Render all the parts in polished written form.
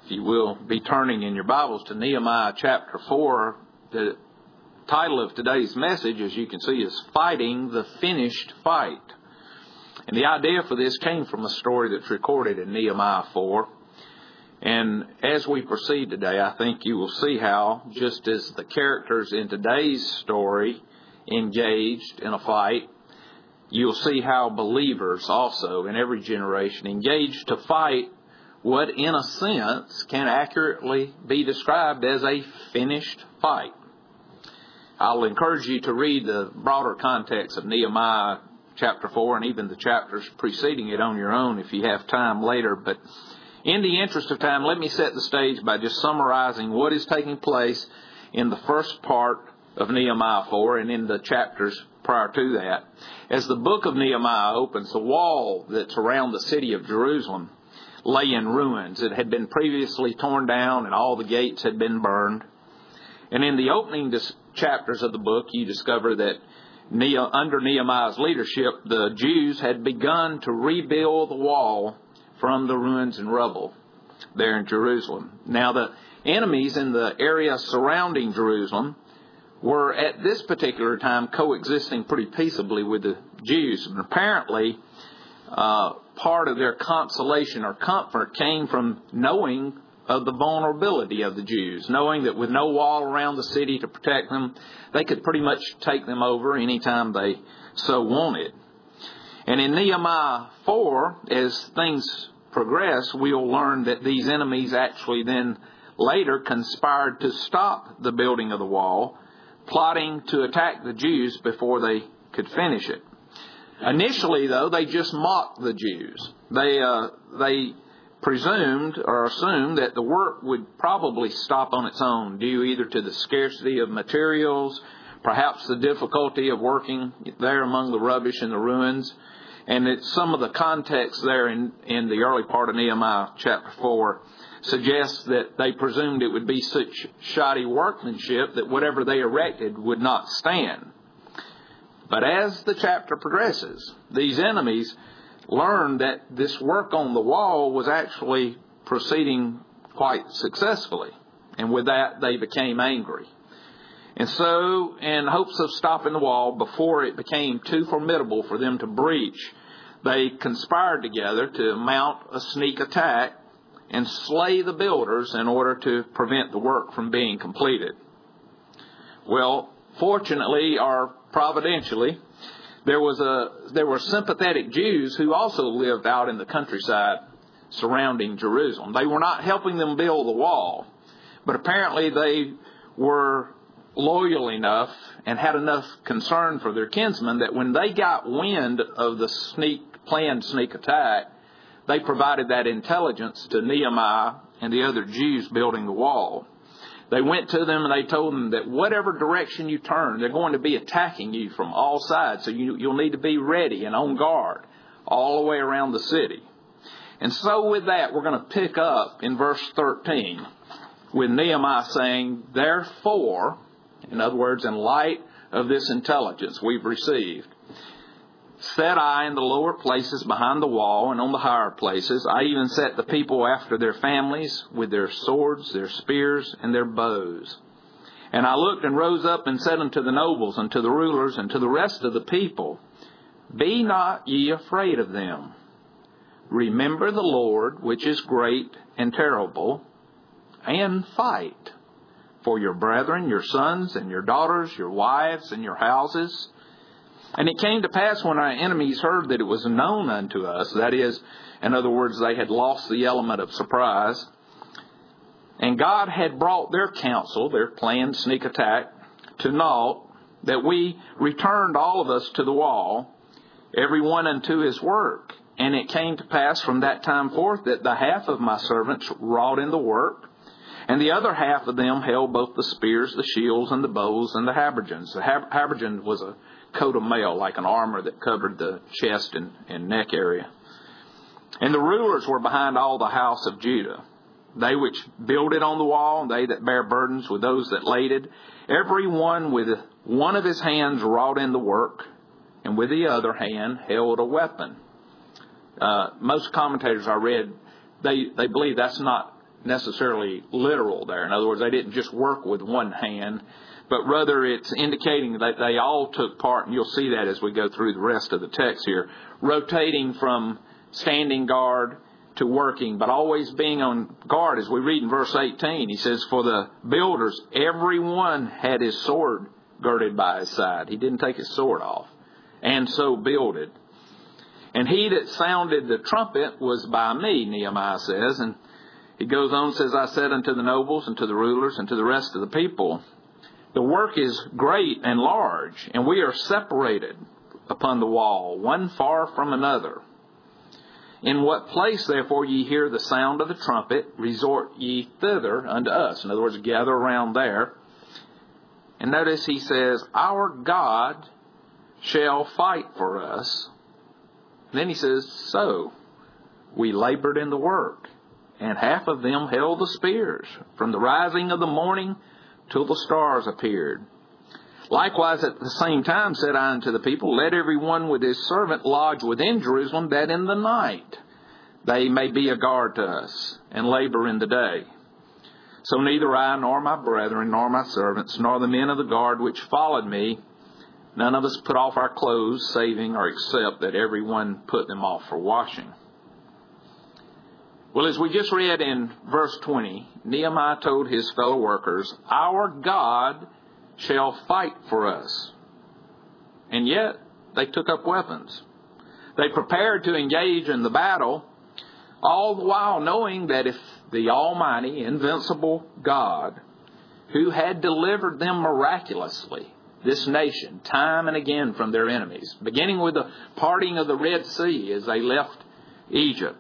If you will be turning in your Bibles to Nehemiah chapter 4, the title of today's message, as you can see, is Fighting the Finished Fight. And the idea for this came from a story that's recorded in Nehemiah 4. And as we proceed today, I think you will see how, just as the characters in today's story engaged in a fight, you'll see how believers also in every generation engage to fight what in a sense can accurately be described as a finished fight. I'll encourage you to read the broader context of Nehemiah chapter 4 and even the chapters preceding it on your own if you have time later. But in the interest of time, let me set the stage by just summarizing what is taking place in the first part of Nehemiah 4 and in the chapters prior to that. As the book of Nehemiah opens, the wall that's around the city of Jerusalem lay in ruins. It had been previously torn down and all the gates had been burned. And in the opening chapters of the book, you discover that under Nehemiah's leadership, the Jews had begun to rebuild the wall from the ruins and rubble there in Jerusalem. Now, the enemies in the area surrounding Jerusalem were at this particular time coexisting pretty peaceably with the Jews. And apparently, part of their consolation or comfort came from knowing of the vulnerability of the Jews, knowing that with no wall around the city to protect them, they could pretty much take them over anytime they so wanted. And in Nehemiah 4, as things progress, we'll learn that these enemies actually then later conspired to stop the building of the wall, plotting to attack the Jews before they could finish it. Initially, though, they just mocked the Jews. They presumed or assumed that the work would probably stop on its own due either to the scarcity of materials, perhaps the difficulty of working there among the rubbish and the ruins. And some of the context there in the early part of Nehemiah chapter 4 suggests that they presumed it would be such shoddy workmanship that whatever they erected would not stand. But as the chapter progresses, these enemies learned that this work on the wall was actually proceeding quite successfully. And with that, they became angry. And so, in hopes of stopping the wall before it became too formidable for them to breach, they conspired together to mount a sneak attack and slay the builders in order to prevent the work from being completed. Well, fortunately or providentially, there were sympathetic Jews who also lived out in the countryside surrounding Jerusalem. They were not helping them build the wall, but apparently they were loyal enough and had enough concern for their kinsmen that when they got wind of the planned sneak attack, they provided that intelligence to Nehemiah and the other Jews building the wall. They went to them and they told them that whatever direction you turn, they're going to be attacking you from all sides. So you'll need to be ready and on guard all the way around the city. And so with that, we're going to pick up in verse 13 with Nehemiah saying, "Therefore," in other words, in light of this intelligence we've received, "set I in the lower places behind the wall and on the higher places. I even set the people after their families with their swords, their spears, and their bows. And I looked and rose up and said unto the nobles and to the rulers and to the rest of the people, Be not ye afraid of them. Remember the Lord, which is great and terrible, and fight for your brethren, your sons and your daughters, your wives and your houses. And it came to pass when our enemies heard that it was known unto us," that is, in other words, they had lost the element of surprise, "and God had brought their counsel," their planned sneak attack, "to naught, that we returned all of us to the wall, every one unto his work. And it came to pass from that time forth that the half of my servants wrought in the work, and the other half of them held both the spears, the shields, and the bows, and the habergeons." The habergeon was a coat of mail, like an armor that covered the chest and neck area. "And the rulers were behind all the house of Judah, they which builded on the wall, and they that bear burdens with those that laded, every one with one of his hands wrought in the work, and with the other hand held a weapon." Most commentators I read, they believe that's not necessarily literal there. In other words, they didn't just work with one hand, but rather it's indicating that they all took part, and you'll see that as we go through the rest of the text here, rotating from standing guard to working, but always being on guard. As we read in verse 18, he says, for the builders, everyone had his sword girded by his side. He didn't take his sword off, and so builded. And he that sounded the trumpet was by me, Nehemiah says. And he goes on and says, I said unto the nobles and to the rulers and to the rest of the people, the work is great and large, and we are separated upon the wall, one far from another. In what place, therefore, ye hear the sound of the trumpet, resort ye thither unto us. In other words, gather around there. And notice he says, our God shall fight for us. And then he says, so we labored in the work, and half of them held the spears, from the rising of the morning till the stars appeared. Likewise, at the same time said I unto the people, let every one with his servant lodge within Jerusalem, that in the night they may be a guard to us, and labor in the day. So neither I, nor my brethren, nor my servants, nor the men of the guard which followed me, none of us put off our clothes, saving or except that every one put them off for washing. Well, as we just read in verse 20, Nehemiah told his fellow workers, our God shall fight for us. And yet, they took up weapons. They prepared to engage in the battle, all the while knowing that if the almighty, invincible God, who had delivered them miraculously, this nation, time and again from their enemies, beginning with the parting of the Red Sea as they left Egypt,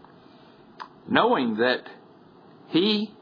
knowing that he,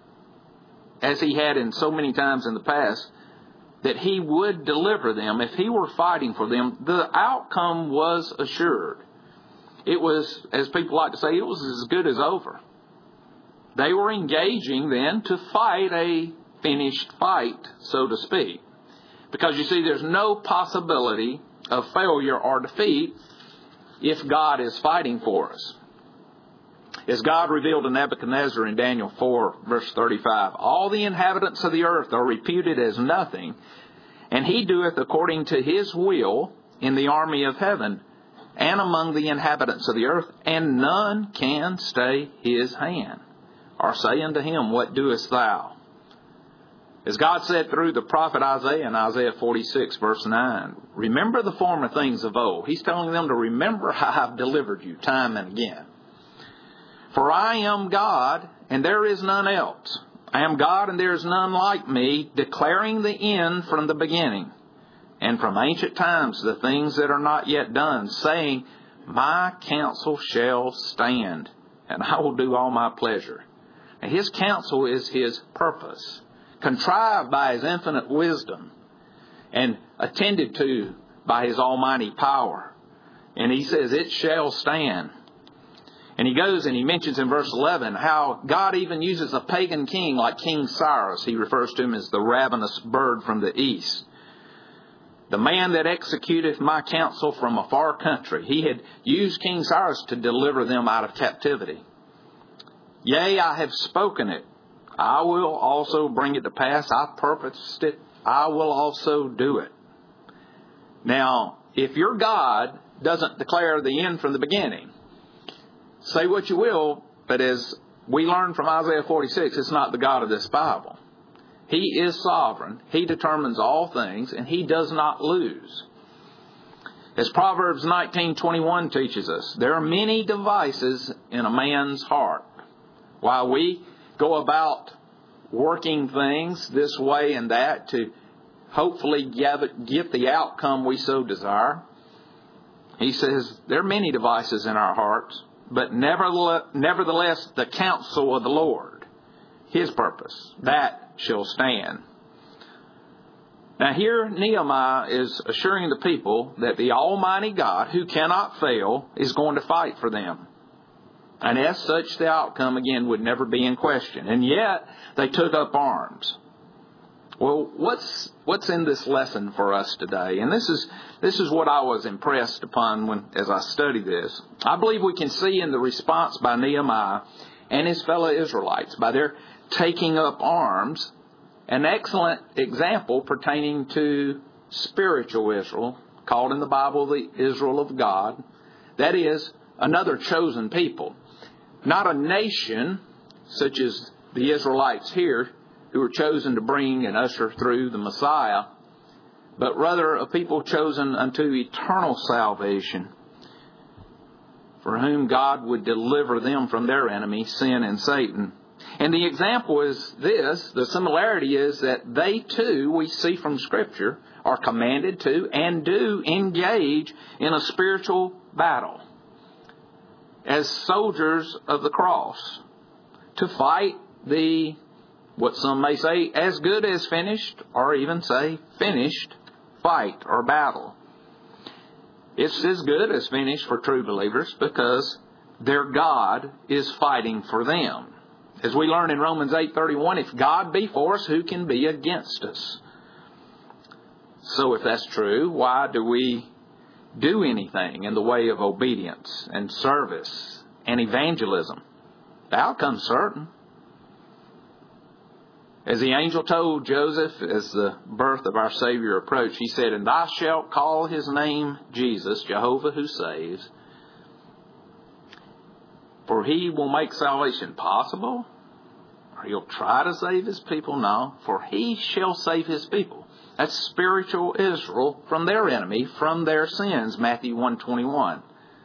as he had in so many times in the past, that he would deliver them. If he were fighting for them, the outcome was assured. It was, as people like to say, it was as good as over. They were engaging then to fight a finished fight, so to speak. Because you see, there's no possibility of failure or defeat if God is fighting for us. As God revealed to Nebuchadnezzar in Daniel 4, verse 35, all the inhabitants of the earth are reputed as nothing, and he doeth according to his will in the army of heaven and among the inhabitants of the earth, and none can stay his hand, or say unto him, what doest thou? As God said through the prophet Isaiah in Isaiah 46, verse 9, remember the former things of old. He's telling them to remember how I've delivered you time and again. For I am God, and there is none else. I am God, and there is none like me, declaring the end from the beginning, and from ancient times the things that are not yet done, saying, my counsel shall stand, and I will do all my pleasure. And his counsel is his purpose, contrived by his infinite wisdom, and attended to by his almighty power. And he says, it shall stand. And he goes and he mentions in verse 11 how God even uses a pagan king like King Cyrus. He refers to him as the ravenous bird from the east. The man that executeth my counsel from a far country. He had used King Cyrus to deliver them out of captivity. Yea, I have spoken it. I will also bring it to pass. I purposed it. I will also do it. Now, if your God doesn't declare the end from the beginning, say what you will, but as we learn from Isaiah 46, it's not the God of this Bible. He is sovereign. He determines all things, and he does not lose. As Proverbs 19:21 teaches us, there are many devices in a man's heart. While we go about working things this way and that to hopefully get the outcome we so desire, he says there are many devices in our hearts, but nevertheless the counsel of the Lord, his purpose, that shall stand. Now here Nehemiah is assuring the people that the Almighty God, who cannot fail, is going to fight for them. And as such, the outcome again would never be in question. And yet they took up arms. Well, what's in this lesson for us today? And this is what I was impressed upon as I studied this. I believe we can see in the response by Nehemiah and his fellow Israelites by their taking up arms. An excellent example pertaining to spiritual Israel, called in the Bible the Israel of God. That is, another chosen people. Not a nation, such as the Israelites here, who were chosen to bring and usher through the Messiah, but rather a people chosen unto eternal salvation, for whom God would deliver them from their enemy, sin and Satan. And the example is this, the similarity is that they too, we see from Scripture, are commanded to and do engage in a spiritual battle as soldiers of the cross, to fight the, what some may say, as good as finished, or even say finished fight or battle. It's as good as finished for true believers because their God is fighting for them. As we learn in Romans 8:31, if God be for us, who can be against us? So if that's true, why do we do anything in the way of obedience and service and evangelism? The outcome's certain. As the angel told Joseph as the birth of our Savior approached, he said, "And thou shalt call his name Jesus, Jehovah who saves. For he will make salvation possible." Or he'll try to save his people? No. For he shall save his people. That's spiritual Israel from their enemy, from their sins, Matthew 1:21.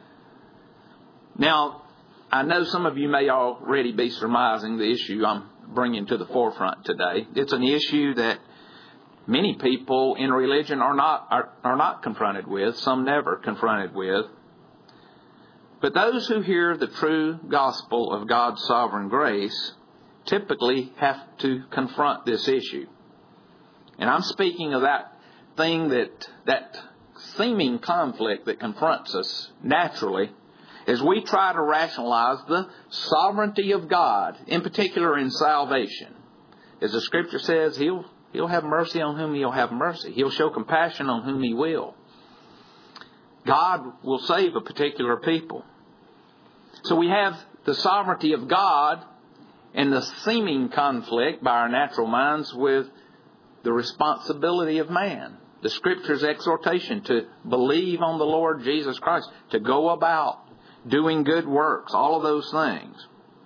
Now, I know some of you may already be surmising the issue I'm bringing to the forefront today. It's an issue that many people in religion are not confronted with, some never confronted with. But those who hear the true gospel of God's sovereign grace typically have to confront this issue. And I'm speaking of that thing, that seeming conflict that confronts us naturally as we try to rationalize the sovereignty of God, in particular in salvation. As the Scripture says, He'll have mercy on whom He'll have mercy. He'll show compassion on whom He will. God will save a particular people. So we have the sovereignty of God and the seeming conflict by our natural minds with the responsibility of man. The Scripture's exhortation to believe on the Lord Jesus Christ, to go about doing good works, all of those things.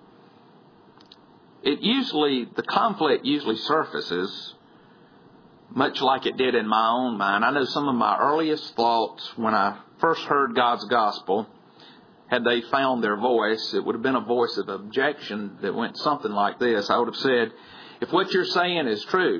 The conflict usually surfaces much like it did in my own mind. I know some of my earliest thoughts when I first heard God's gospel, had they found their voice, it would have been a voice of objection that went something like this. I would have said, if what you're saying is true,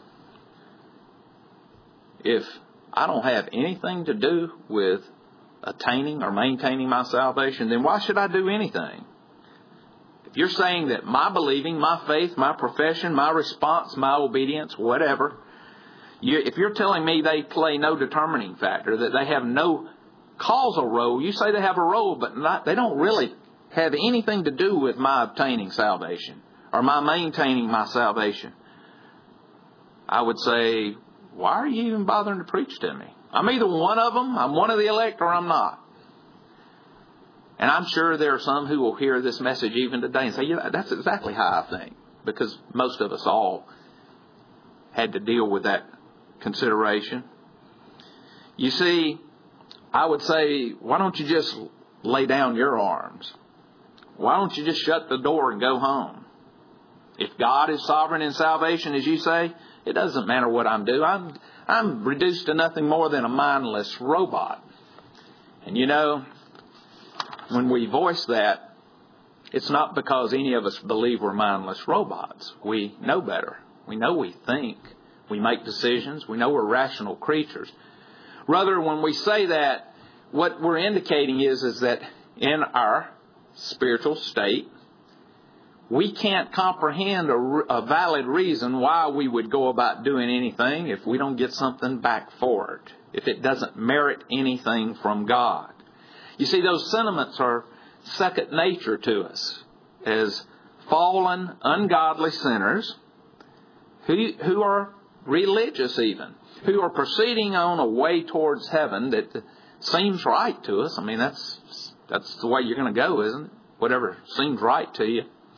if I don't have anything to do with attaining or maintaining my salvation, then why should I do anything? If you're saying that my believing, my faith, my profession, my response, my obedience, whatever, if you're telling me they play no determining factor, that they have no causal role, you say they have a role, but they don't really have anything to do with my obtaining salvation or my maintaining my salvation, I would say, why are you even bothering to preach to me? I'm either one of them, I'm one of the elect, or I'm not. And I'm sure there are some who will hear this message even today and say, yeah, that's exactly how I think. Because most of us all had to deal with that consideration. You see, I would say, why don't you just lay down your arms? Why don't you just shut the door and go home? If God is sovereign in salvation, as you say, it doesn't matter what I'm doing. I'm reduced to nothing more than a mindless robot. And you know, when we voice that, it's not because any of us believe we're mindless robots. We know better. We know we think. We make decisions. We know we're rational creatures. Rather, when we say that, what we're indicating is that in our spiritual state, we can't comprehend a valid reason why we would go about doing anything if we don't get something back for it, if it doesn't merit anything from God. You see, those sentiments are second nature to us as fallen, ungodly sinners who are religious even, who are proceeding on a way towards heaven that seems right to us. I mean, that's the way you're going to go, isn't it? Whatever seems right to you.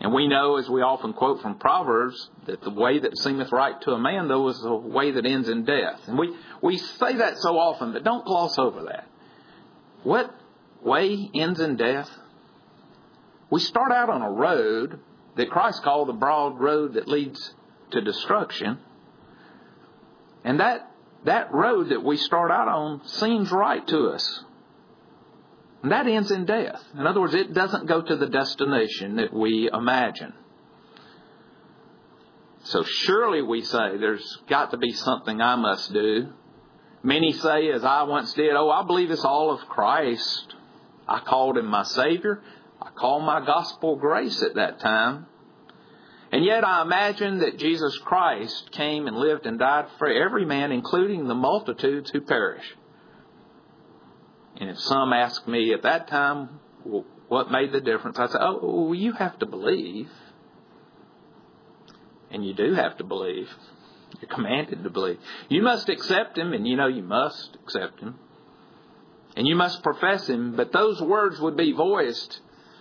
And we know, as we often quote from Proverbs, that the way that seemeth right to a man, though, is the way that ends in death. And we say that so often, but don't gloss over that. What way ends in death? We start out on a road that Christ called the broad road that leads to destruction. And that road that we start out on seems right to us. And that ends in death. In other words, it doesn't go to the destination that we imagine. So surely we say there's got to be something I must do. Many say, as I once did, I believe it's all of Christ. I called Him my Savior. I called my gospel grace at that time. And yet I imagine that Jesus Christ came and lived and died for every man, including the multitudes who perish. And if some ask me at that time, what made the difference? I say, you have to believe. And you do have to believe. You're commanded to believe. You must accept Him, and you know you must accept Him. And you must profess Him, but those words would be voiced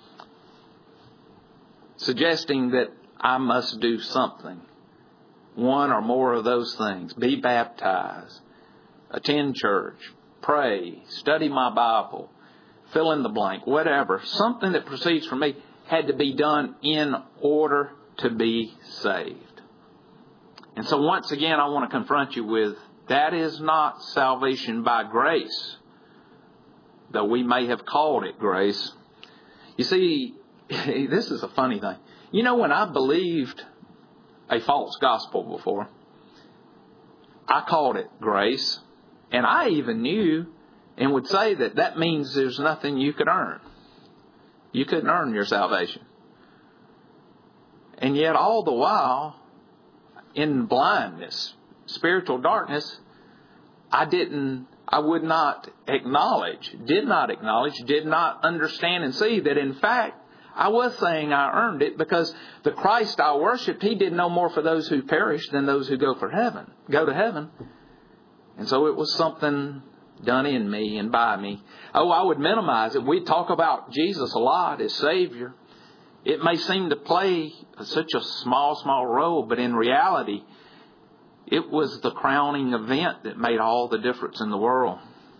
suggesting that I must do something. One or more of those things. Be baptized. Attend church. Pray. Study my Bible. Fill in the blank. Whatever. Something that proceeds from me had to be done in order to be saved. And so once again, I want to confront you with, that is not salvation by grace, though we may have called it grace. You see, this is a funny thing. You know, when I believed a false gospel before, I called it grace. And I even knew and would say that means there's nothing you could earn. You couldn't earn your salvation. And yet all the while, in blindness, spiritual darkness, did not understand and see that in fact, I was saying I earned it, because the Christ I worshiped, He did no more for those who perish than those who go to heaven. And so it was something done in me and by me. I would minimize it. We talk about Jesus a lot as Savior. It may seem to play such a small role, but in reality, it was the crowning event that made all the difference in the world.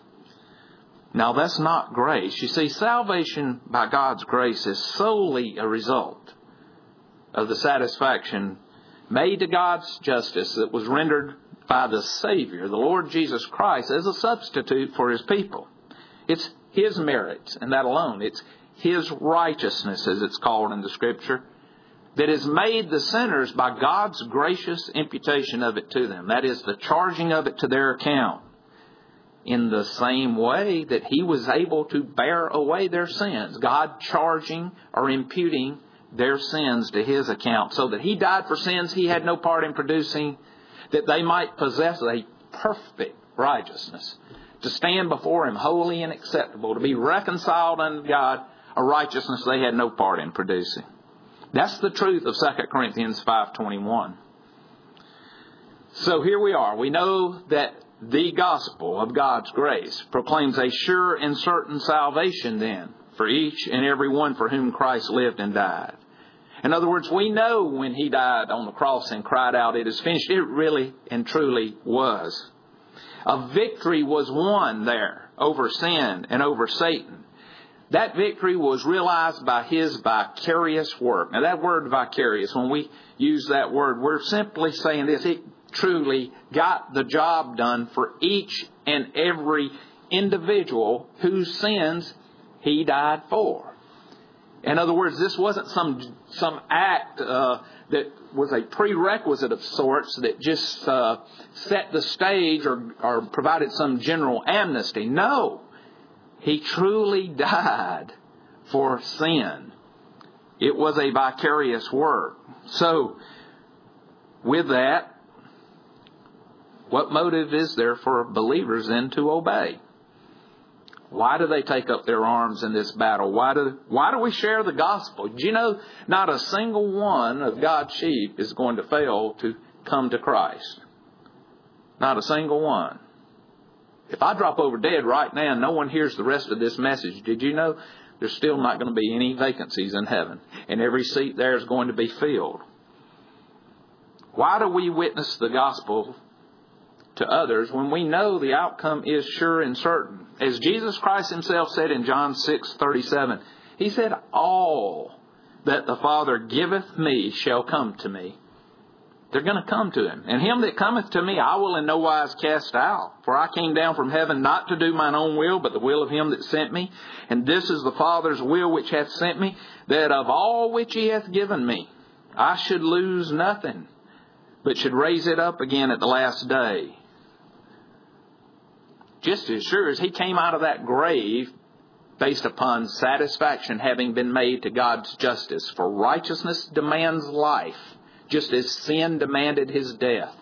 Now, that's not grace. You see, salvation by God's grace is solely a result of the satisfaction made to God's justice that was rendered by the Savior, the Lord Jesus Christ, as a substitute for His people. It's His merits, and that alone. It's His righteousness, as it's called in the Scripture, that is made the sinners by God's gracious imputation of it to them. That is, the charging of it to their account. In the same way that He was able to bear away their sins. God charging or imputing their sins to His account, so that He died for sins He had no part in producing, that they might possess a perfect righteousness, to stand before Him holy and acceptable, to be reconciled unto God, a righteousness they had no part in producing. That's the truth of 2 Corinthians 5:21. So here we are. We know that the gospel of God's grace proclaims a sure and certain salvation then for each and every one for whom Christ lived and died. In other words, we know when He died on the cross and cried out, "It is finished," it really and truly was. A victory was won there over sin and over Satan. That victory was realized by His vicarious work. Now that word vicarious, when we use that word, we're simply saying this: it truly got the job done for each and every individual whose sins He died for. In other words, this wasn't some act that was a prerequisite of sorts that just set the stage or provided some general amnesty. No, He truly died for sin. It was a vicarious work. So, with that, what motive is there for believers then to obey? Why do they take up their arms in this battle? Why do we share the gospel? Do you know not a single one of God's sheep is going to fail to come to Christ? Not a single one. If I drop over dead right now and no one hears the rest of this message, did you know there's still not going to be any vacancies in heaven. And every seat there is going to be filled. Why do we witness the gospel to others when we know the outcome is sure and certain? As Jesus Christ himself said in John 6:37, he said, all that the Father giveth me shall come to me. They're going to come to him. And him that cometh to me, I will in no wise cast out. For I came down from heaven not to do mine own will, but the will of him that sent me. And this is the Father's will which hath sent me, that of all which he hath given me, I should lose nothing, but should raise it up again at the last day. Just as sure as he came out of that grave based upon satisfaction having been made to God's justice. For righteousness demands life, just as sin demanded his death.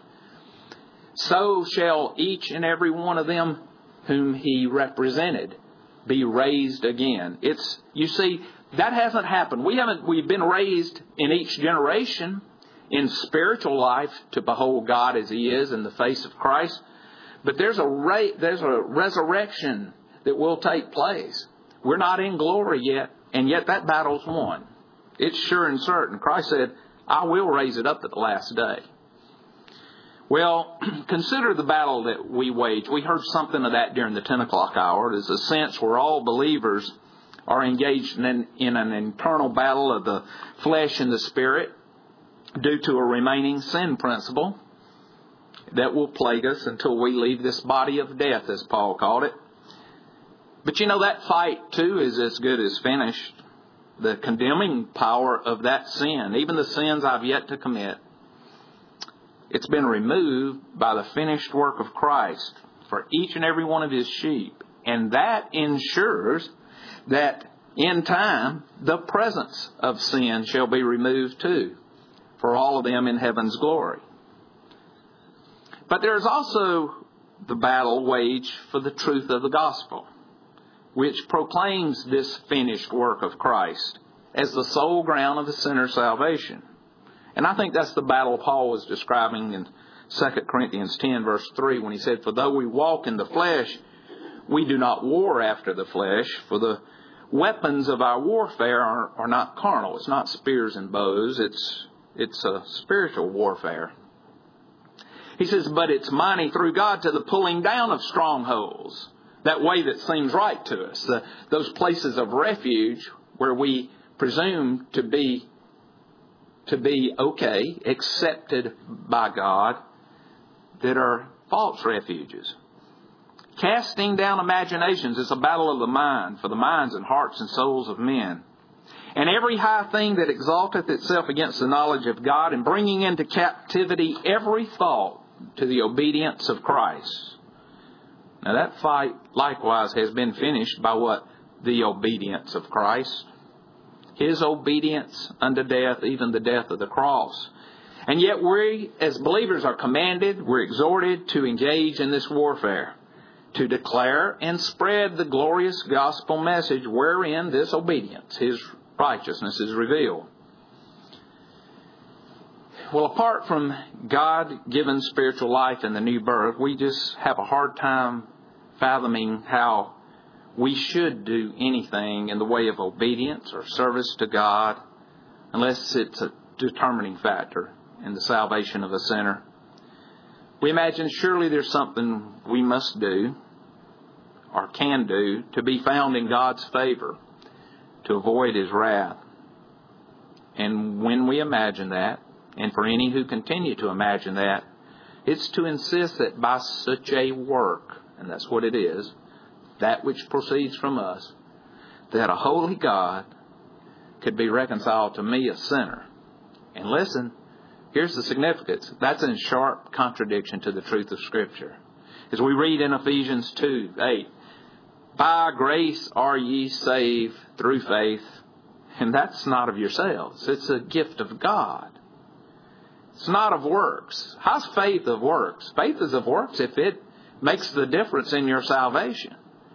So shall each and every one of them whom he represented be raised again. You see, that hasn't happened. We've been raised in each generation in spiritual life to behold God as he is in the face of Christ. But there's a resurrection that will take place. We're not in glory yet, and yet that battle's won. It's sure and certain. Christ said, I will raise it up at the last day. Well, consider the battle that we wage. We heard something of that during the 10 o'clock hour. There's a sense where all believers are engaged in an internal battle of the flesh and the spirit due to a remaining sin principle that will plague us until we leave this body of death, as Paul called it. But you know, that fight, too, is as good as finished. The condemning power of that sin, even the sins I've yet to commit, it's been removed by the finished work of Christ for each and every one of his sheep. And that ensures that in time, the presence of sin shall be removed too, for all of them in heaven's glory. But there's also the battle waged for the truth of the gospel, which proclaims this finished work of Christ as the sole ground of the sinner's salvation. And I think that's the battle Paul was describing in 2 Corinthians 10, verse 3, when he said, For though we walk in the flesh, we do not war after the flesh, for the weapons of our warfare are not carnal. It's not spears and bows. It's a spiritual warfare. He says, but it's mighty through God to the pulling down of strongholds. That way that seems right to us. Those places of refuge where we presume to be okay, accepted by God, that are false refuges. Casting down imaginations is a battle of the mind, for the minds and hearts and souls of men. And every high thing that exalteth itself against the knowledge of God, and bringing into captivity every thought to the obedience of Christ. Now that fight likewise has been finished by what? The obedience of Christ. His obedience unto death, even the death of the cross. And yet we as believers are commanded, we're exhorted to engage in this warfare, to declare and spread the glorious gospel message wherein this obedience, his righteousness, is revealed. Well, apart from God-given spiritual life and the new birth, we just have a hard time fathoming how we should do anything in the way of obedience or service to God unless it's a determining factor in the salvation of a sinner. We imagine surely there's something we must do or can do to be found in God's favor, to avoid his wrath. And when we imagine that, and for any who continue to imagine that, it's to insist that by such a work, and that's what it is, that which proceeds from us, that a holy God could be reconciled to me, a sinner. And listen, here's the significance. That's in sharp contradiction to the truth of Scripture. As we read in Ephesians 2:8, by grace are ye saved through faith, and that's not of yourselves. It's a gift of God. It's not of works. How's faith of works? Faith is of works if it makes the difference in your salvation.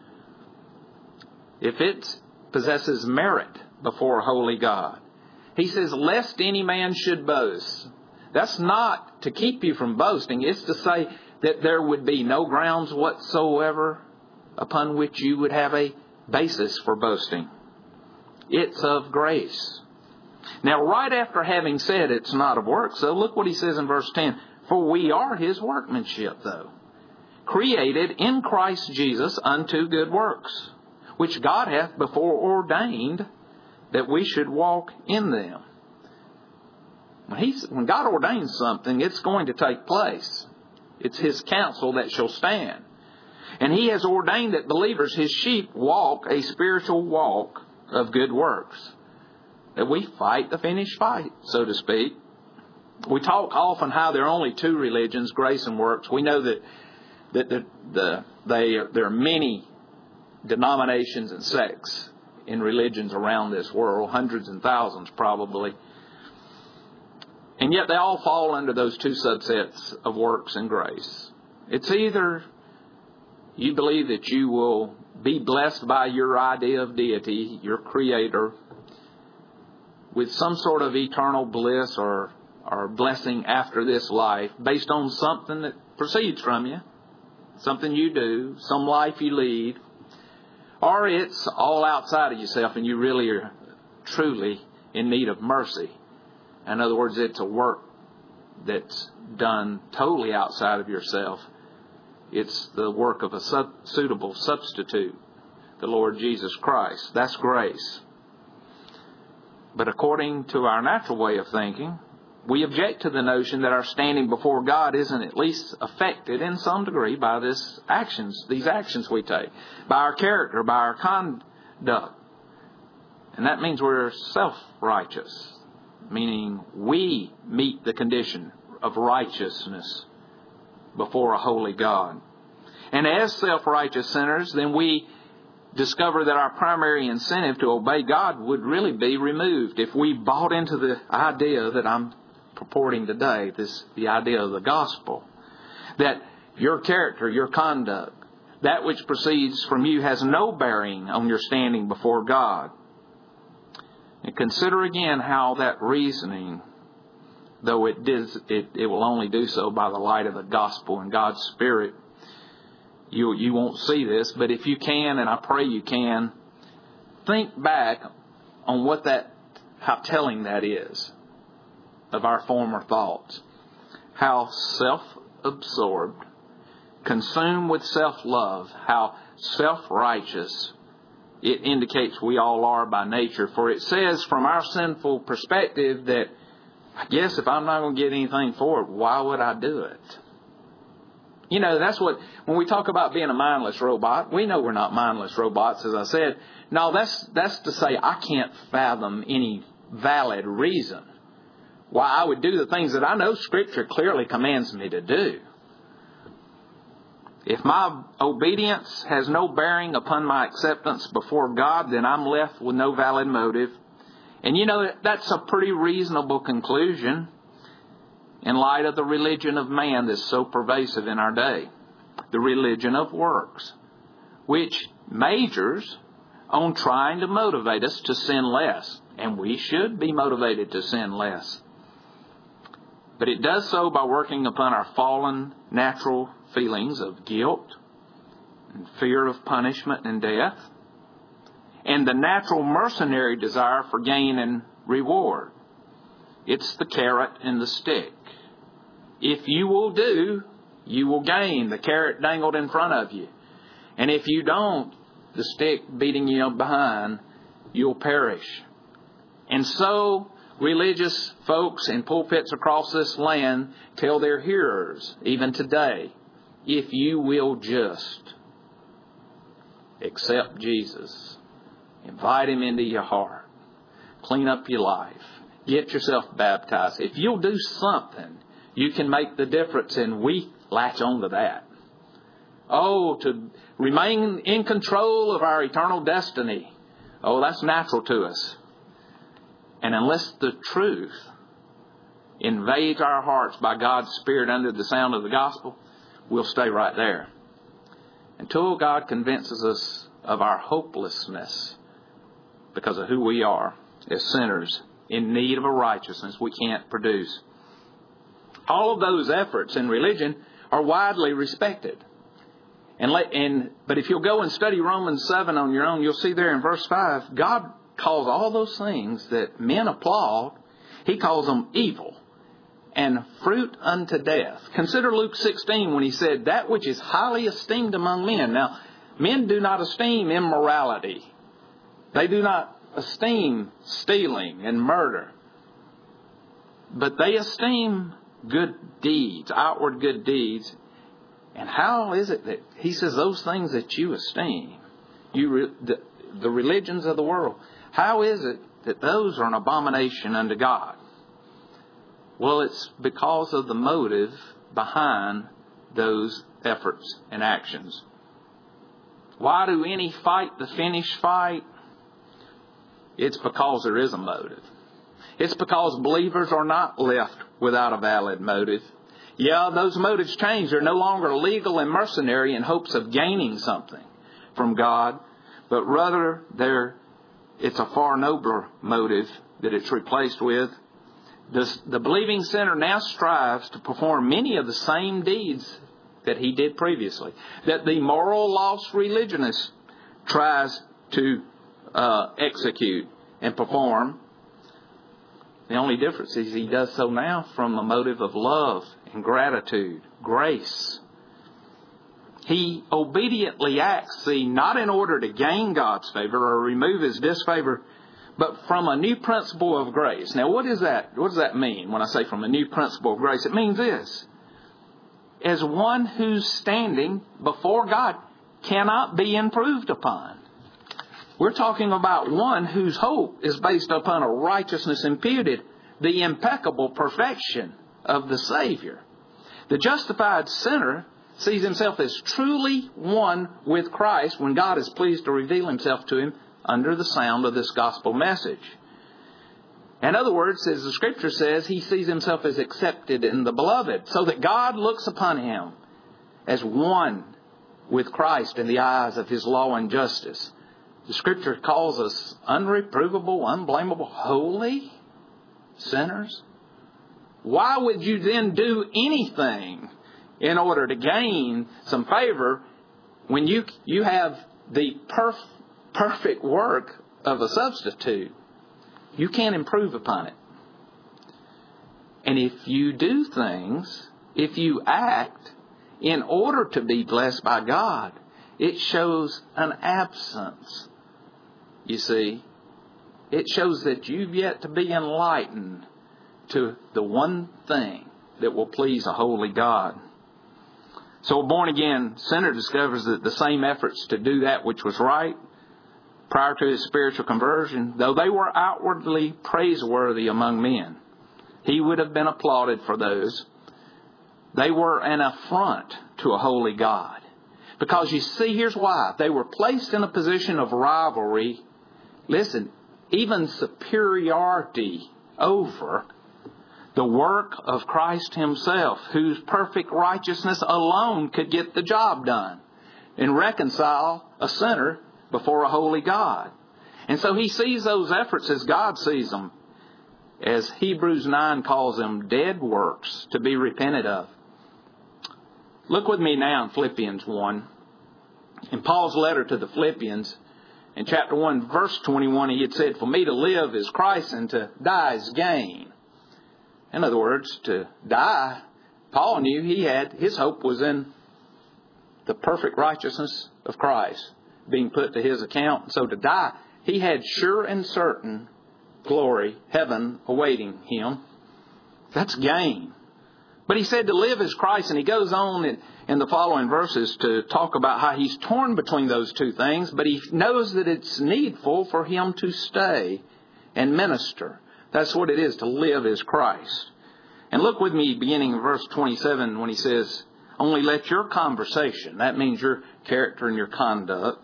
If it possesses merit before a holy God. He says, lest any man should boast. That's not to keep you from boasting. It's to say that there would be no grounds whatsoever upon which you would have a basis for boasting. It's of grace. Now, right after having said it's not of works, so look what he says in verse 10. For we are his workmanship, though, created in Christ Jesus unto good works, which God hath before ordained that we should walk in them. When God ordains something, it's going to take place. It's his counsel that shall stand. And he has ordained that believers, his sheep, walk a spiritual walk of good works. That we fight the finished fight, so to speak. We talk often how there are only two religions, grace and works. We know that there are many denominations and sects in religions around this world, hundreds and thousands probably. And yet they all fall under those two subsets of works and grace. It's either you believe that you will be blessed by your idea of deity, your creator, with some sort of eternal bliss or blessing after this life based on something that proceeds from you, something you do, some life you lead, or it's all outside of yourself and you really are truly in need of mercy. In other words, it's a work that's done totally outside of yourself. It's the work of a suitable substitute, the Lord Jesus Christ. That's grace. But according to our natural way of thinking, we object to the notion that our standing before God isn't at least affected in some degree by these actions we take, by our character, by our conduct. And that means we're self-righteous, meaning we meet the condition of righteousness before a holy God. And as self-righteous sinners, then we discover that our primary incentive to obey God would really be removed if we bought into the idea that I'm purporting today, the idea of the gospel, that your character, your conduct, that which proceeds from you has no bearing on your standing before God. And consider again how that reasoning, though it will only do so by the light of the gospel and God's Spirit. You won't see this, but if you can, and I pray you can, think back on how telling that is of our former thoughts. How self-absorbed, consumed with self-love, how self-righteous it indicates we all are by nature. For it says from our sinful perspective that, I guess if I'm not going to get anything for it, why would I do it? You know, that's when we talk about being a mindless robot, we know we're not mindless robots, as I said. No, that's to say I can't fathom any valid reason why I would do the things that I know Scripture clearly commands me to do. If my obedience has no bearing upon my acceptance before God, then I'm left with no valid motive. And you know, that's a pretty reasonable conclusion in light of the religion of man that's so pervasive in our day. The religion of works, which majors on trying to motivate us to sin less. And we should be motivated to sin less. But it does so by working upon our fallen natural feelings of guilt and fear of punishment and death, and the natural mercenary desire for gain and reward. It's the carrot and the stick. If you will do, you will gain. The carrot dangled in front of you. And if you don't, the stick beating you behind, you'll perish. And so religious folks in pulpits across this land tell their hearers, even today, if you will just accept Jesus, invite Him into your heart, clean up your life, get yourself baptized. If you'll do something, you can make the difference, and we latch on to that. Oh, to remain in control of our eternal destiny. Oh, that's natural to us. And unless the truth invades our hearts by God's Spirit under the sound of the gospel, we'll stay right there. Until God convinces us of our hopelessness because of who we are as sinners in need of a righteousness we can't produce. All of those efforts in religion are widely respected. But if you'll go and study Romans 7 on your own, you'll see there in verse 5, God calls all those things that men applaud, he calls them evil and fruit unto death. Consider Luke 16 when he said, that which is highly esteemed among men. Now, men do not esteem immorality. They do not esteem stealing and murder. But they esteem good deeds, outward good deeds. And how is it that he says those things that you esteem, the religions of the world, how is it that those are an abomination unto God? Well, it's because of the motive behind those efforts and actions. Why do any fight the finished fight? It's because there is a motive. It's because believers are not left without a valid motive. Yeah, those motives change. They're no longer legal and mercenary in hopes of gaining something from God, but rather it's a far nobler motive that it's replaced with. The believing sinner now strives to perform many of the same deeds that he did previously, that the moral lost religionist tries to execute and perform. The only difference is he does so now from a motive of love and gratitude, grace. He obediently acts, not in order to gain God's favor or remove His disfavor, but from a new principle of grace. Now, what is that? What does that mean when I say from a new principle of grace? It means this. As one whose standing before God cannot be improved upon. We're talking about one whose hope is based upon a righteousness imputed, the impeccable perfection of the Savior. The justified sinner sees himself as truly one with Christ when God is pleased to reveal Himself to him under the sound of this gospel message. In other words, as the Scripture says, he sees himself as accepted in the beloved, so that God looks upon him as one with Christ in the eyes of His law and justice. The Scripture calls us unreprovable, unblameable, holy sinners. Why would you then do anything in order to gain some favor when you have the perfect work of a substitute? You can't improve upon it. And if you do things, if you act in order to be blessed by God, it shows an absence. You see, it shows that you've yet to be enlightened to the one thing that will please a holy God. So a born-again sinner discovers that the same efforts to do that which was right prior to his spiritual conversion, though they were outwardly praiseworthy among men, he would have been applauded for those. They were an affront to a holy God. Because you see, here's why. They were placed in a position of rivalry, listen, even superiority over the work of Christ Himself, whose perfect righteousness alone could get the job done and reconcile a sinner before a holy God. And so he sees those efforts as God sees them, as Hebrews 9 calls them, dead works to be repented of. Look with me now in Philippians 1. In Paul's letter to the Philippians, in chapter 1, verse 21, he had said, "For me to live is Christ, and to die is gain." In other words, to die, Paul knew his hope was in the perfect righteousness of Christ being put to his account. So to die, he had sure and certain glory, heaven awaiting him. That's gain. But he said to live is Christ, and he goes on in the following verses to talk about how he's torn between those two things, but he knows that it's needful for him to stay and minister. That's what it is, to live is Christ. And look with me beginning in verse 27 when he says, "Only let your conversation," that means your character and your conduct,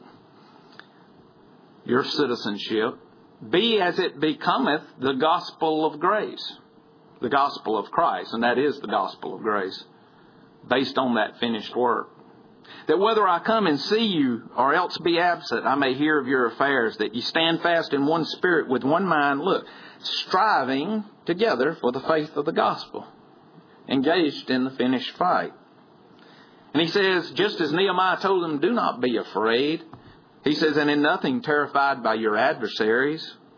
your citizenship, "be as it becometh the gospel of grace," the gospel of Christ, and that is the gospel of grace, based on that finished work. "That whether I come and see you or else be absent, I may hear of your affairs, that ye stand fast in one spirit with one mind," look, striving together for the faith of the gospel, engaged in the finished fight. And he says, just as Nehemiah told them, "Do not be afraid." He says, "And in nothing terrified by your adversaries."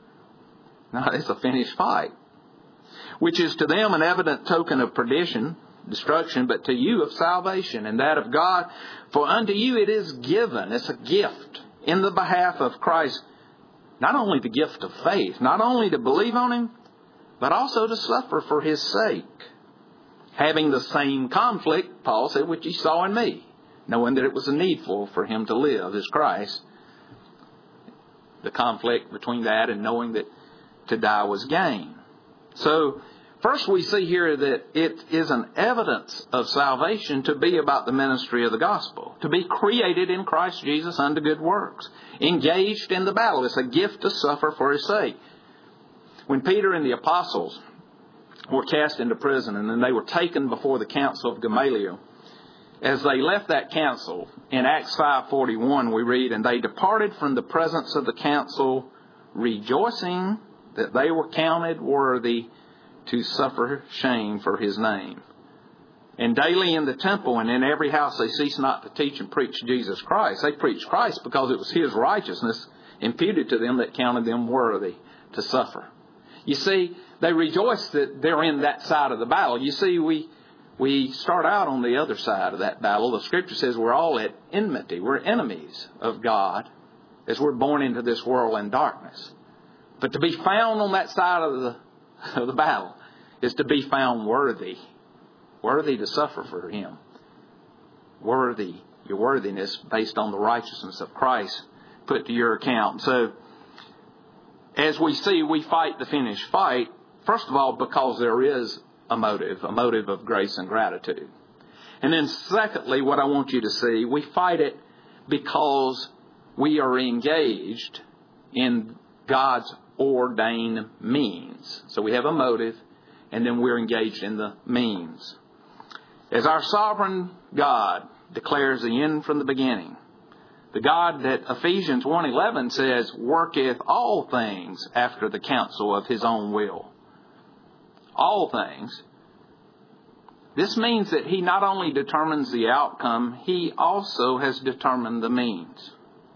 No, it's a finished fight. Which is to them an evident token of perdition, destruction, but to you of salvation, and that of God. For unto you it is given, it's a gift, in the behalf of Christ, not only the gift of faith, not only to believe on Him, but also to suffer for His sake. Having the same conflict, Paul said, which ye saw in me, knowing that it was needful for Him to live as Christ. The conflict between that and knowing that to die was gain. So, first we see here that it is an evidence of salvation to be about the ministry of the gospel, to be created in Christ Jesus unto good works, engaged in the battle. It's a gift to suffer for His sake. When Peter and the apostles were cast into prison and then they were taken before the council of Gamaliel, as they left that council, in Acts 5:41 we read, and they departed from the presence of the council, rejoicing that they were counted worthy to suffer shame for His name. And daily in the temple and in every house they ceased not to teach and preach Jesus Christ. They preached Christ because it was His righteousness imputed to them that counted them worthy to suffer. You see, they rejoice that they're in that side of the battle. You see, we start out on the other side of that battle. The Scripture says we're all at enmity. We're enemies of God as we're born into this world in darkness. But to be found on that side of the battle is to be found worthy. Worthy to suffer for Him. Worthy. Your worthiness based on the righteousness of Christ put to your account. So, as we see, we fight the finished fight, first of all, because there is a motive of grace and gratitude. And then secondly, what I want you to see, we fight it because we are engaged in God's ordained means. So we have a motive, and then we're engaged in the means. As our sovereign God declares the end from the beginning, the God that Ephesians 1:11 says, worketh all things after the counsel of His own will. All things. This means that He not only determines the outcome, He also has determined the means.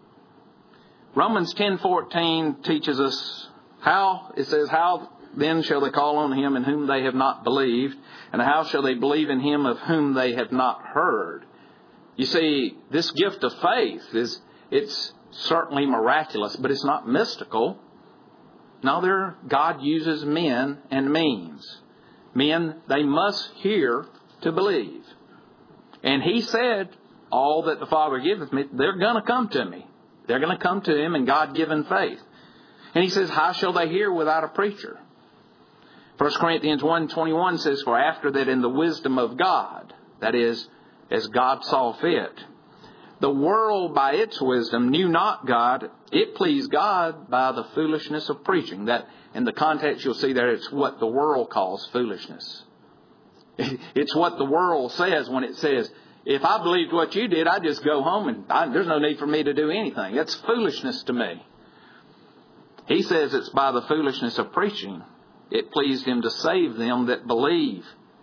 Romans 10:14 teaches us how then shall they call on Him in whom they have not believed, and how shall they believe in Him of whom they have not heard? You see, this gift of faith it's certainly miraculous, but it's not mystical. No, God uses men and means. Men, they must hear to believe. And He said, all that the Father giveth me, they're going to come to me. They're going to come to Him in God-given faith. And He says, how shall they hear without a preacher? 1 Corinthians 1:21 says, for after that in the wisdom of God, that is, as God saw fit, the world by its wisdom knew not God. It pleased God by the foolishness of preaching. That in the context you'll see there, it's what the world calls foolishness. It's what the world says when it says, if I believed what you did, I'd just go home and there's no need for me to do anything. That's foolishness to me. He says it's by the foolishness of preaching. It pleased Him to save them that believe.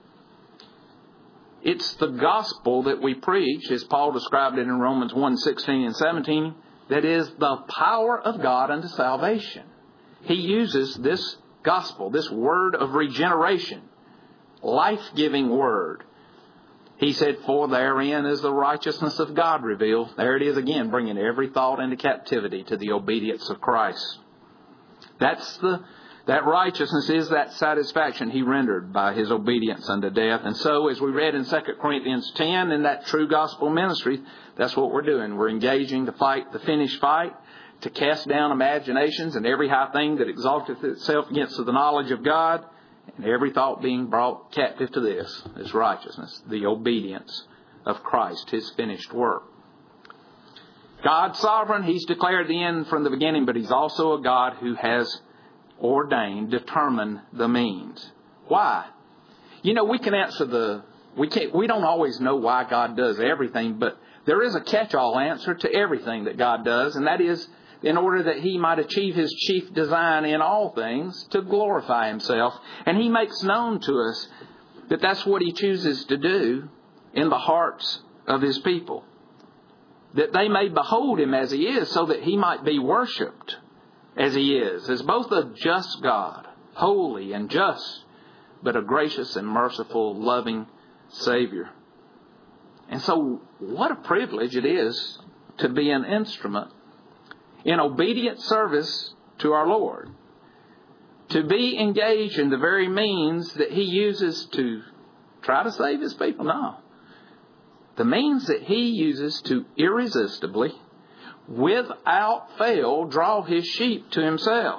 It's the gospel that we preach, as Paul described it in Romans 1:16 and 17, that is the power of God unto salvation. He uses this gospel, this word of regeneration, life-giving word. He said, for therein is the righteousness of God revealed. There it is again, bringing every thought into captivity to the obedience of Christ. That righteousness is that satisfaction He rendered by His obedience unto death. And so, as we read in 2 Corinthians 10, in that true gospel ministry, that's what we're doing. We're engaging to fight the finished fight, to cast down imaginations and every high thing that exalteth itself against the knowledge of God, and every thought being brought captive to this righteousness, the obedience of Christ, His finished work. God's sovereign. He's declared the end from the beginning, but He's also a God who has ordained, determined the means. Why? You know, we can answer we don't always know why God does everything, but there is a catch-all answer to everything that God does, and that is in order that He might achieve His chief design in all things, to glorify Himself. And He makes known to us that that's what He chooses to do in the hearts of His people. That they may behold Him as He is, so that He might be worshipped. as He is, as both a just God, holy and just, but a gracious and merciful, loving Savior. And so what a privilege it is to be an instrument in obedient service to our Lord. To be engaged in the very means that He uses to try to save His people? No. The means that He uses to irresistibly, without fail, draw His sheep to Himself.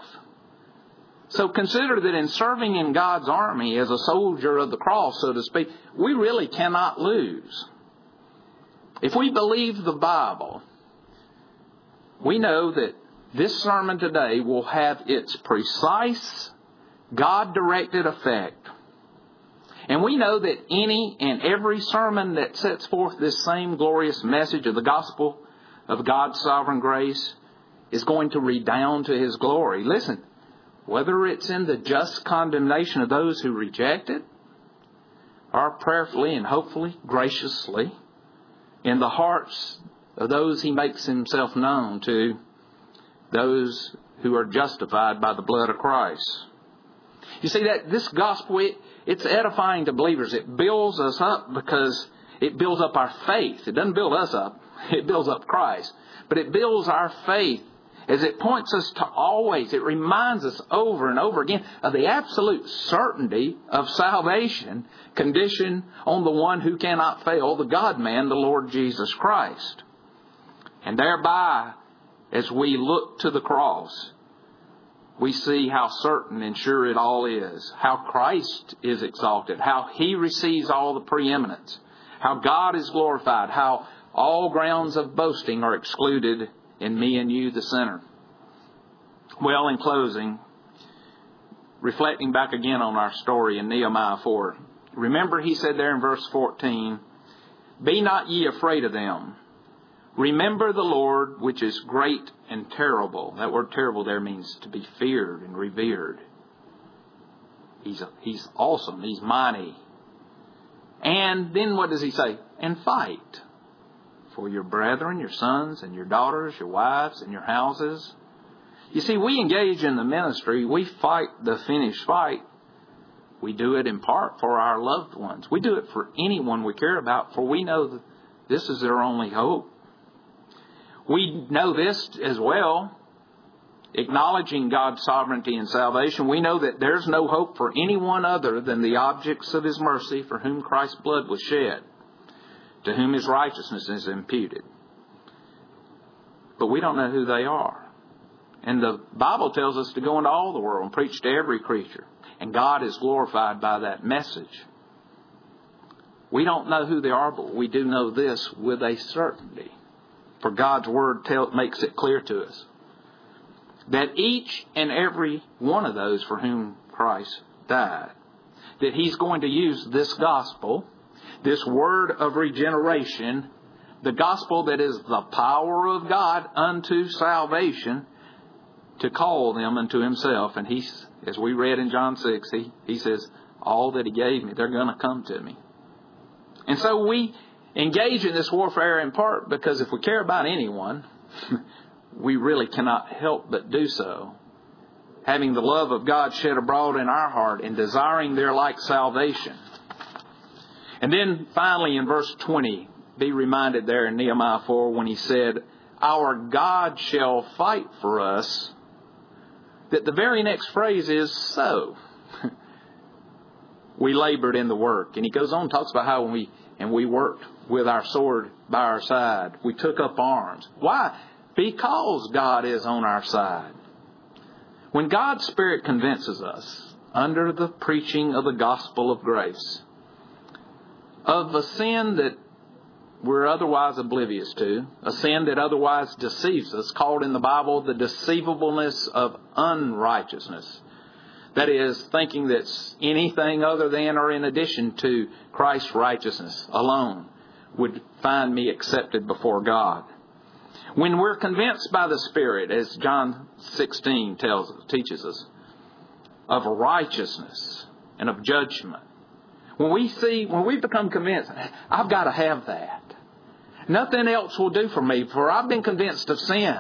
So consider that in serving in God's army as a soldier of the cross, so to speak, we really cannot lose. If we believe the Bible, we know that this sermon today will have its precise, God-directed effect. And we know that any and every sermon that sets forth this same glorious message of the gospel of God's sovereign grace is going to redound to His glory. Listen, whether it's in the just condemnation of those who reject it, or prayerfully and hopefully, graciously, in the hearts of those He makes Himself known to, those who are justified by the blood of Christ. You see that this gospel, it's edifying to believers. It builds us up because it builds up our faith. It doesn't build us up. It builds up Christ. But it builds our faith as it points us to always, it reminds us over and over again of the absolute certainty of salvation conditioned on the one who cannot fail, the God-man, the Lord Jesus Christ. And thereby, as we look to the cross, we see how certain and sure it all is, how Christ is exalted, how He receives all the preeminence, how God is glorified, how all grounds of boasting are excluded in me and you, the sinner. Well, in closing, reflecting back again on our story in Nehemiah 4, remember He said there in verse 14, "Be not ye afraid of them. Remember the Lord, which is great and terrible." That word terrible there means to be feared and revered. He's awesome. He's mighty. And then what does He say? "And fight for your brethren, your sons and your daughters, your wives and your houses." You see, we engage in the ministry. We fight the finished fight. We do it in part for our loved ones. We do it for anyone we care about, for we know that this is their only hope. We know this as well, acknowledging God's sovereignty and salvation. We know that there's no hope for anyone other than the objects of His mercy for whom Christ's blood was shed, to whom His righteousness is imputed. But we don't know who they are. And the Bible tells us to go into all the world and preach to every creature. And God is glorified by that message. We don't know who they are, but we do know this with a certainty. For God's Word makes it clear to us that each and every one of those for whom Christ died, that He's going to use this gospel, this word of regeneration, the gospel that is the power of God unto salvation, to call them unto Himself. And He's, as we read in John 6, He says, all that He gave me, they're going to come to me. And so we engage in this warfare in part because if we care about anyone, we really cannot help but do so. Having the love of God shed abroad in our heart and desiring their like salvation. And then finally in verse 20, be reminded there in Nehemiah 4 when He said, "Our God shall fight for us," that the very next phrase is "so." We labored in the work. And he goes on and talks about how we worked with our sword by our side. We took up arms. Why? Because God is on our side. When God's Spirit convinces us, under the preaching of the gospel of grace, of a sin that we're otherwise oblivious to, a sin that otherwise deceives us, called in the Bible the deceivableness of unrighteousness. That is, thinking that's anything other than or in addition to Christ's righteousness alone would find me accepted before God. When we're convinced by the Spirit, as John 16 teaches us, of righteousness and of judgment, when we become convinced, I've got to have that. Nothing else will do for me, for I've been convinced of sin.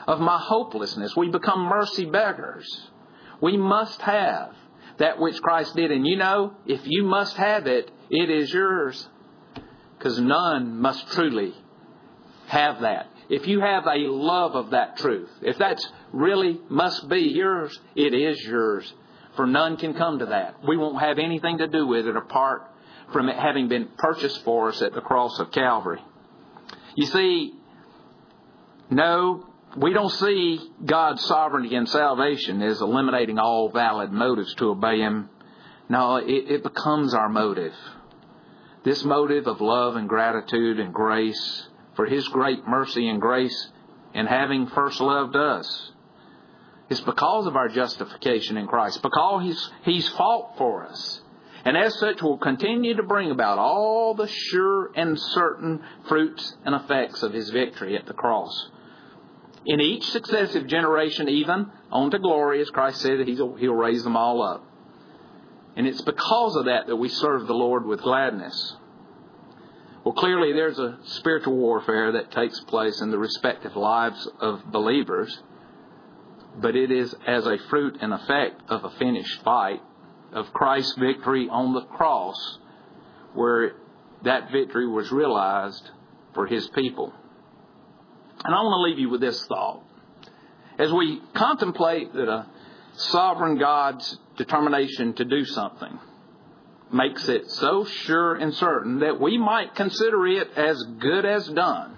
of my hopelessness. We become mercy beggars. We must have that which Christ did. And you know, if you must have it, it is yours. Because none must truly have that. If you have a love of that truth, if that's really must be yours, it is yours. For none can come to that. We won't have anything to do with it apart from it having been purchased for us at the cross of Calvary. You see, no, we don't see God's sovereignty and salvation as eliminating all valid motives to obey Him. No, it becomes our motive. This motive of love and gratitude and grace for His great mercy and grace in having first loved us. It's because of our justification in Christ, because He's fought for us. And as such will continue to bring about all the sure and certain fruits and effects of His victory at the cross. In each successive generation, even on to glory, as Christ said, that He'll raise them all up. And it's because of that we serve the Lord with gladness. Well, clearly there's a spiritual warfare that takes place in the respective lives of believers. But it is as a fruit and effect of a finished fight, of Christ's victory on the cross, where that victory was realized for His people. And I want to leave you with this thought. As we contemplate that a sovereign God's determination to do something makes it so sure and certain that we might consider it as good as done,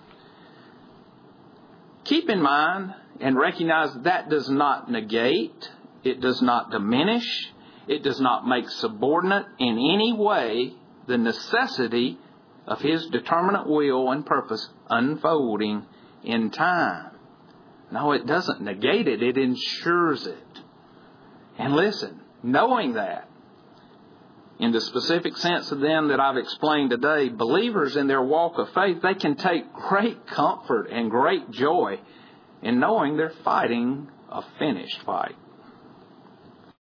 keep in mind and recognize that does not negate, it does not diminish, it does not make subordinate in any way the necessity of His determinate will and purpose unfolding in time. No, it doesn't negate it, it ensures it. And listen, knowing that, in the specific sense of them that I've explained today, believers in their walk of faith, they can take great comfort and great joy in knowing they're fighting a finished fight.